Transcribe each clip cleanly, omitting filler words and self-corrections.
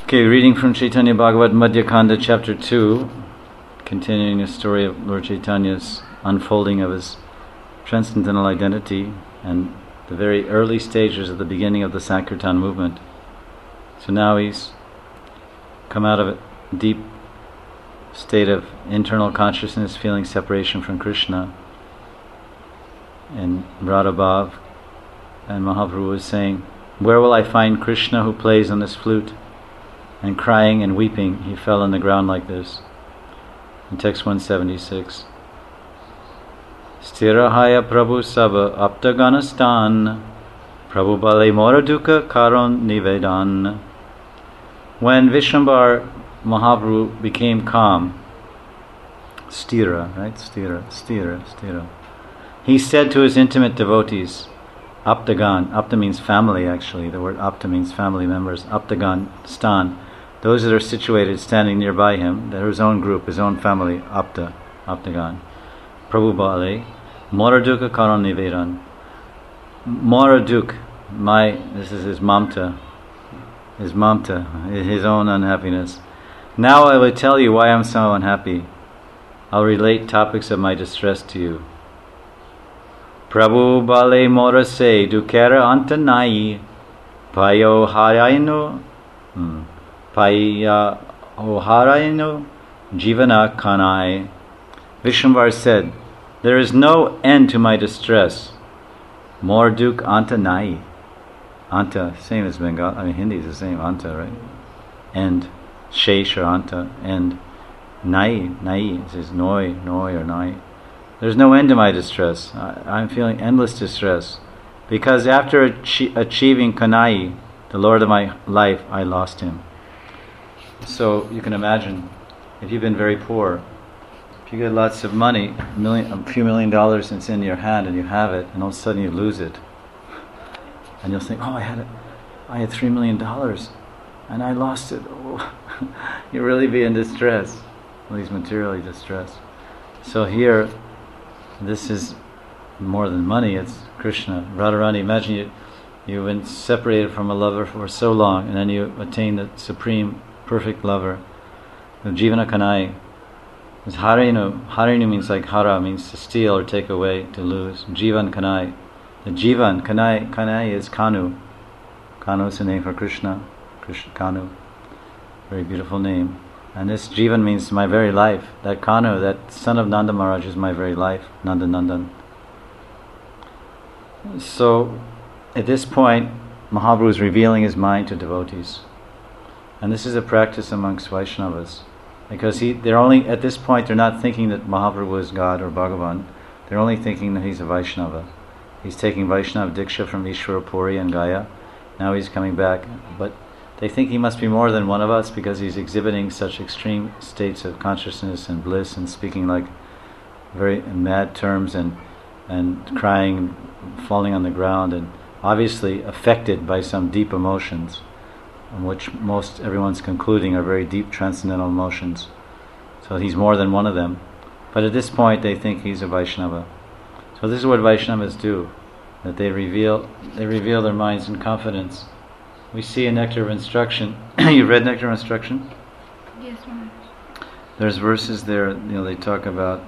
Okay, reading from Chaitanya Bhagavat Madhya Kanda chapter 2, continuing the story of Lord Chaitanya's unfolding of his transcendental identity and the very early stages of the beginning of the Sankirtan movement. So now he's come out of a deep state of internal consciousness, feeling separation from Krishna and Radha Bhav, and Mahaprabhu was saying, "Where will I find Krishna who plays on this flute?" And crying and weeping, he fell on the ground like this. In text 176, Stirahaya Prabhu Sabha Aptaganastan Prabhu Bale Moraduka Karon Nivedan. When Vishwambar Mahaprabhu became calm, Stira, right? Stira. He said to his intimate devotees, Aptagan, Apta means family actually, the word Apta means family members, Aptagan, Stan, those that are situated standing nearby him, his own group, his own family, Aptagan. Prabhu Bale, Moraduka Karan Nivedan. Moraduk, this is his mamta, his own unhappiness. Now I will tell you why I'm so unhappy. I'll relate topics of my distress to you. Prabhu Bale Morase Dukera Antanai Payo Haraino Jivana Kanai. Vishwambar said, "There is no end to my distress. Morduk Anta Nai." Anta, same as Bengal. Hindi is the same. Anta, right? And Shesh or Anta. And Nai, it says Noi or Nai. There's no end to my distress. I'm feeling endless distress. Because after achieving Kanai, the Lord of my life, I lost him. So you can imagine, if you've been very poor, if you get lots of money, a few $1 million, and it's in your hand and you have it, and all of a sudden you lose it. And you'll think, I had $3 million and I lost it. Oh. You'll really be in distress, at least materially distressed. So here, this is more than money, it's Krishna. Radharani, imagine you've been separated from a lover for so long, and then you attain the supreme, perfect lover. The Jivana Kanai. Harinu means like hara, means to steal or take away, to lose. Jivan Kanai. The Jivan, Kanai is Kanu. Kanu is the name for Krishna. Kanu. Very beautiful name. And this Jivan means my very life. That Kanu, that son of Nanda Maharaj is my very life. Nandanandan. So, at this point, Mahaprabhu is revealing his mind to devotees. And this is a practice amongst Vaishnavas. Because at this point, they're not thinking that Mahaprabhu is God or Bhagavan. They're only thinking that he's a Vaishnava. He's taking Vaishnava Diksha from Ishvara Puri and Gaya. Now he's coming back. But they think he must be more than one of us because he's exhibiting such extreme states of consciousness and bliss and speaking like very mad terms and crying, falling on the ground, and obviously affected by some deep emotions, which everyone's concluding are very deep transcendental emotions. So he's more than one of them. But at this point they think he's a Vaishnava. So this is what Vaishnavas do, that they reveal their minds in confidence. We see in Nectar of Instruction. You've read Nectar of Instruction? Yes, Maharaj. There's verses there, they talk about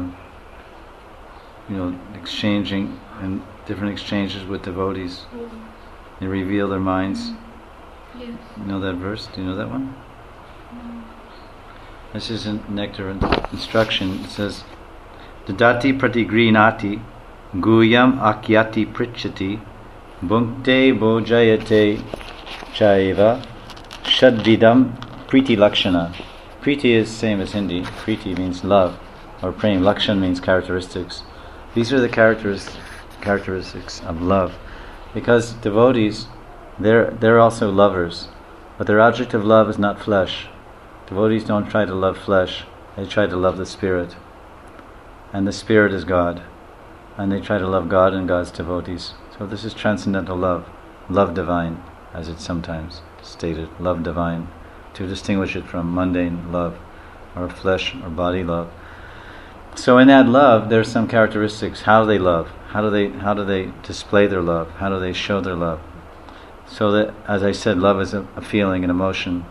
exchanging and different exchanges with devotees. They reveal their minds. Yes. You know that verse? Do you know that one? No. This is in Nectar of Instruction. It says, Dadati pratigrinati guyam akyati prichati bhunkte bojayate chaiva shadvidam priti lakshana. Priti is same as Hindi. Priti means love or prem. Lakshan means characteristics. These are the characteristics of love. Because devotees, they're also lovers, but their object of love is not flesh. Devotees don't try to love flesh, they try to love the spirit. And the spirit is God. And they try to love God and God's devotees. So this is transcendental love. Love divine, as it's sometimes stated. Love divine. To distinguish it from mundane love, or flesh or body love. So in that love, there's some characteristics. How they love. How do they display their love? How do they show their love? So that, as I said, love is a feeling, an emotion.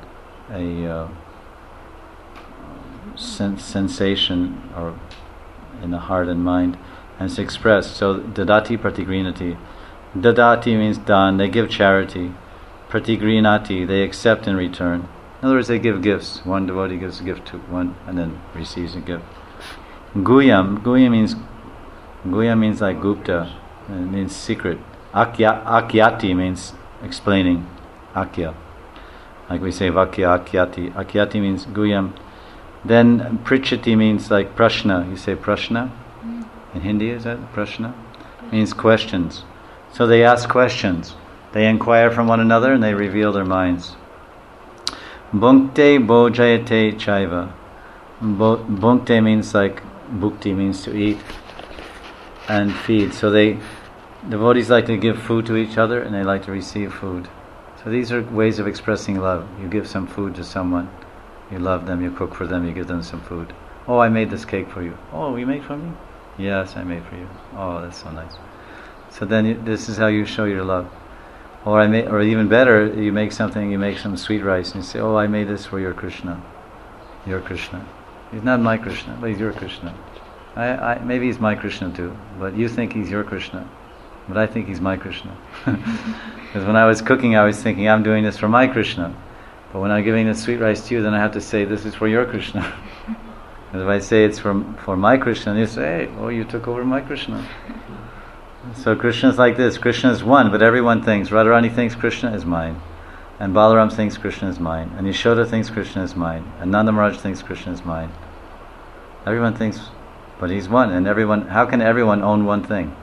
sensation or in the heart and mind, and it's expressed. So dadati pratigrinati. Dadati means done, they give charity. Pratigrinati, they accept in return. In other words, they give gifts. One devotee gives a gift to one and then receives a gift. Guyam means like Gupta. It means secret. Akyati means explaining. Akya. Like we say Vakya Akyati. Akyati means Guyam. Then Prichati means like Prashna. You say Prashna? In Hindi, is that Prashna? Means questions. So they ask questions. They inquire from one another and they reveal their minds. Bhunkte bojayate chaiva. Bhunkte means like bhukti means to eat and feed. So devotees like to give food to each other and they like to receive food. So these are ways of expressing love. You give some food to someone, you love them, you cook for them, you give them some food. Oh, I made this cake for you. Oh, you made for me? Yes, I made for you. Oh, that's so nice. So then this is how you show your love. Or even better, you make some sweet rice and you say, oh, I made this for your Krishna. Your Krishna. He's not my Krishna, but he's your Krishna. Maybe he's my Krishna too, but you think he's your Krishna. But I think he's my Krishna. Because when I was cooking, I was thinking, I'm doing this for my Krishna. But when I'm giving the sweet rice to you, then I have to say, this is for your Krishna. Because if I say it's for my Krishna, you say, hey, oh, you took over my Krishna. So Krishna is like this. Krishna is one, but everyone thinks, Radharani thinks Krishna is mine. And Balaram thinks Krishna is mine. And Yashoda thinks Krishna is mine. And Nanda Maharaj thinks Krishna is mine. Everyone thinks, but he's one. And how can everyone own one thing?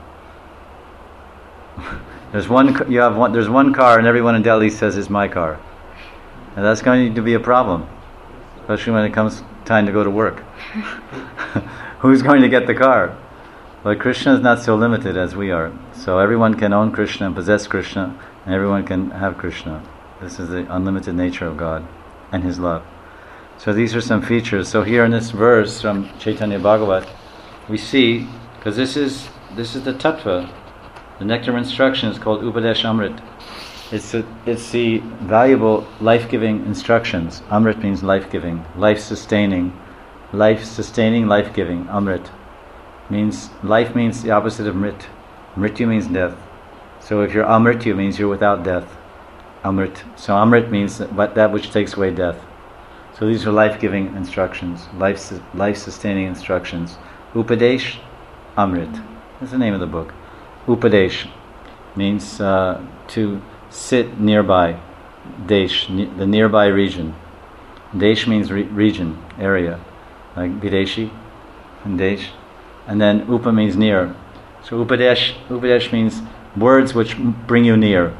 There's one car and everyone in Delhi says it's my car. And that's going to be a problem. Especially when it comes time to go to work. Who's going to get the car? But Krishna is not so limited as we are. So everyone can own Krishna and possess Krishna, and everyone can have Krishna. This is the unlimited nature of God and His love. So these are some features. So here in this verse from Chaitanya Bhagavat, we see, because this is the tattva, the nectar of instruction is called Upadesh Amrit. It's the valuable life-giving instructions. Amrit means life-giving, life-sustaining, life-giving. Amrit means life means the opposite of mrit. Mrityu means death. So if you're amrityu, means you're without death. Amrit. So amrit means that which takes away death. So these are life-giving instructions, life-sustaining instructions. Upadesh Amrit. That's the name of the book. Upadesh means to sit nearby. Desh, the nearby region. Desh means region, area, like Videshi and Desh. And then Upa means near. So Upadesh means words which bring you near.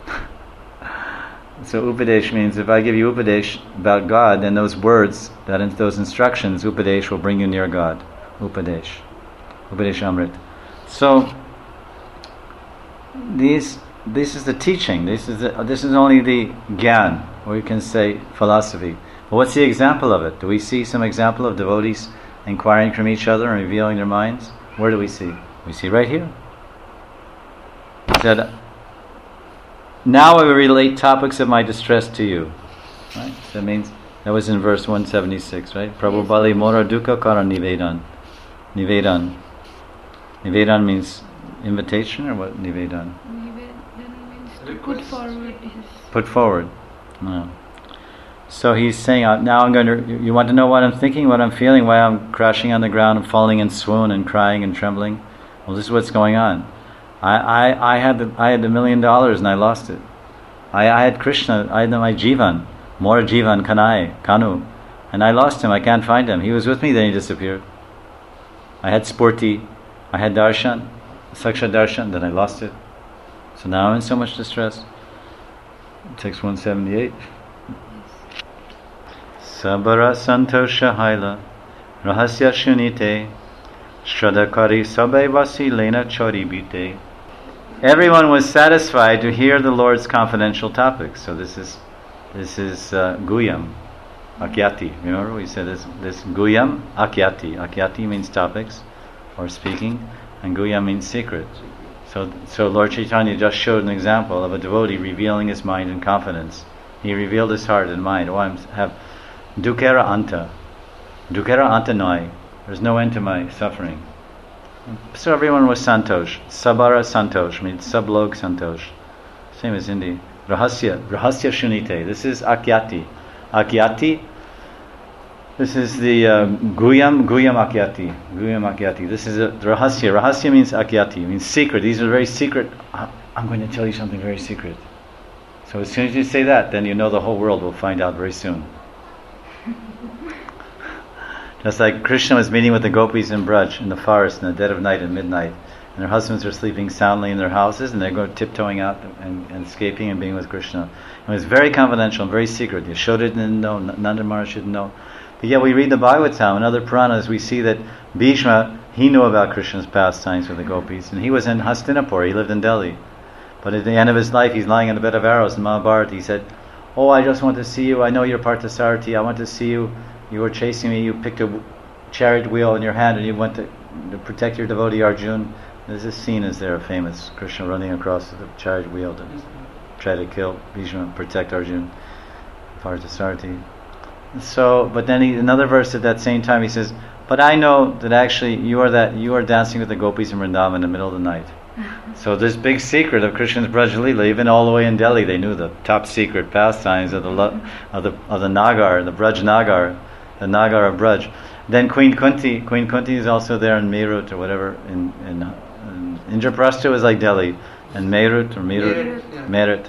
So Upadesh means if I give you Upadesh about God, then those words, those instructions, Upadesh will bring you near God. Upadesh Amrit. So this is the teaching. This is only the gyan, or you can say philosophy. But what's the example of it? Do we see some example of devotees inquiring from each other and revealing their minds? Where do we see? We see right here. He said, now I will relate topics of my distress to you. Right? That means, that was in verse 176, right? Prabhu Bali Mora Dukkha Kara Nivedan. Nivedan means invitation, or what? Nivedan means to put forward his... Put forward. No. So he's saying, now you want to know what I'm thinking, what I'm feeling, why I'm crashing on the ground and falling in swoon and crying and trembling? Well, this is what's going on. I had $1 million and I lost it. I had Krishna, I had my Jivan, more Jivan Kanu, and I lost him, I can't find him. He was with me, then he disappeared. I had Spurti, I had Darshan, Saksha Darshan, then I lost it. So now I'm in so much distress. Text 178. Sabara Santosha Haila Rahasya Shunite Shradakari Sabai Vasi Lena Chori Bite. Everyone was satisfied to hear the Lord's confidential topics. So this is Guyam, Akyati. Remember we said this Guyam, Akyati. Akyati means topics or speaking, and Guyam means secret. So Lord Chaitanya just showed an example of a devotee revealing his mind in confidence He revealed his heart and mind. Oh, I have dukkara anta. Dukkara anta noi. There's no end to my suffering. So everyone was santosh. Sabara santosh means sublog santosh. Same as Hindi. Rahasya shunite. This is akyati. Akyati. This is the guyam akyati. This is a rahasya. Rahasya means akyati, means secret. These are very secret. I'm going to tell you something very secret. So as soon as you say that, then you know the whole world will find out very soon. Just like Krishna was meeting with the gopis in Braj, in the forest, in the dead of night and midnight, and their husbands are sleeping soundly in their houses, and they're going tiptoeing out and escaping and being with Krishna. It was very confidential and very secret. Yashoda didn't know, Nanda Maharaj didn't know. But yet we read the Bhagavatam and other Puranas, we see that Bhishma, he knew about Krishna's pastimes with the gopis, and he was in Hastinapur, he lived in Delhi. But at the end of his life, he's lying on a bed of arrows in Mahabharata. He said, "Oh, I just want to see you. I know you're Parthasarathi. I want to see you. You were chasing me. You picked a chariot wheel in your hand, and you went to protect your devotee Arjun." There's this scene, is there, famous Krishna running across the chariot wheel to try to kill Bhishma, protect Arjun, Parthasarathi. So, but then another verse at that same time, he says, "But I know that actually you are dancing with the gopis in Vrindavan in the middle of the night." So this big secret of Krishna's Braj Leela, even all the way in Delhi, they knew the top secret pastimes of the Nagar, the Braj Nagar, the Nagar of Braj. Then Queen Kunti is also there in Meerut or whatever. In Indraprastha was like Delhi, and Meerut or Meerut.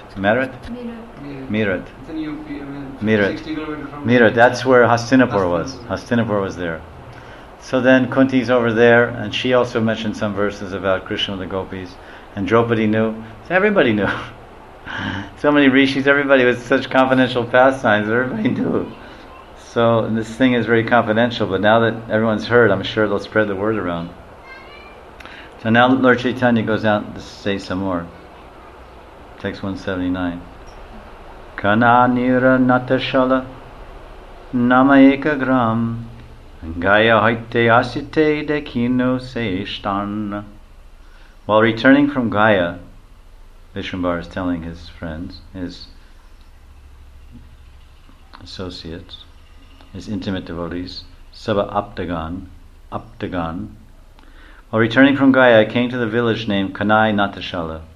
It's in UP, Meerut. 60 kilometers from Meerut, that's where Hastinapur was. Hastinapur was there. So then Kunti's over there, and she also mentioned some verses about Krishna with the gopis. And Draupadi knew. So everybody knew. So many rishis, everybody with such confidential pastimes, everybody knew. So this thing is very confidential, but now that everyone's heard, I'm sure they'll spread the word around. So now Lord Chaitanya goes out to say some more. Text 179. Kana nira natashala nama eka gram Gaya haite asite dekino seishtan. While returning from Gaya, Vishwambar is telling his friends, his associates, his intimate devotees, Saba Aptagan. While returning from Gaya, I came to the village named Kanai Natashala.